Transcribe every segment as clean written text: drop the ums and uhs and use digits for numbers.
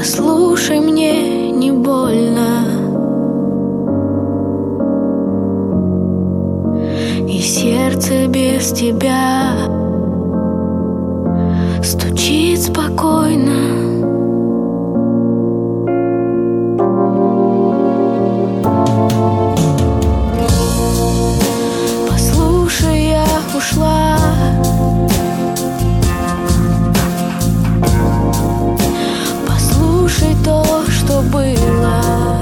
Послушай, мне не больно, и сердце без тебя стучит спокойно. Послушай, я ушла, послушай то, что было,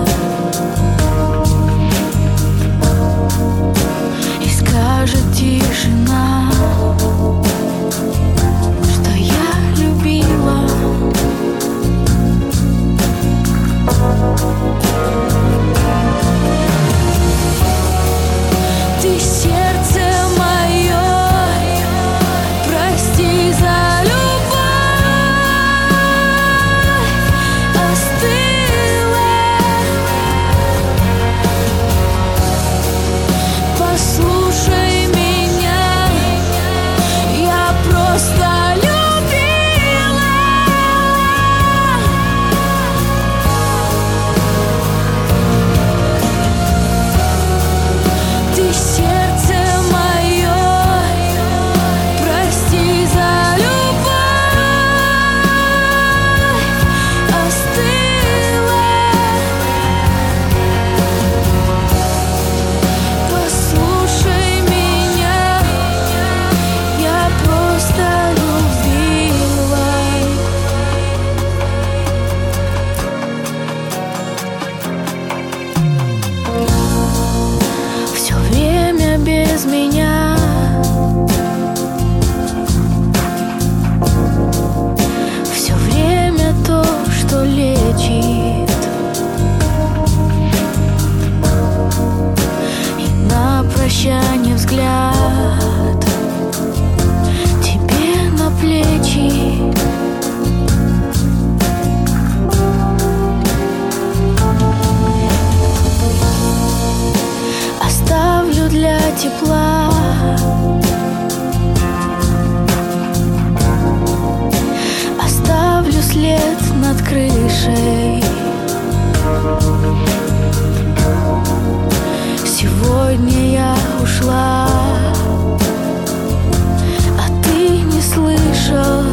и скажет тишина, что я любила. Ты сердце мое, прости за любовь, остыла. Послушай меня, я просто любила. Ты сердце мое, прости за любовь, остыла. Послушай меня, я просто любила. Все время без меня, все время то, что лечит, и на прощание взгляд тебе на плечи. Оставлю для тепла, оставлю след над крышей. Сегодня я ушла, а ты не слышал.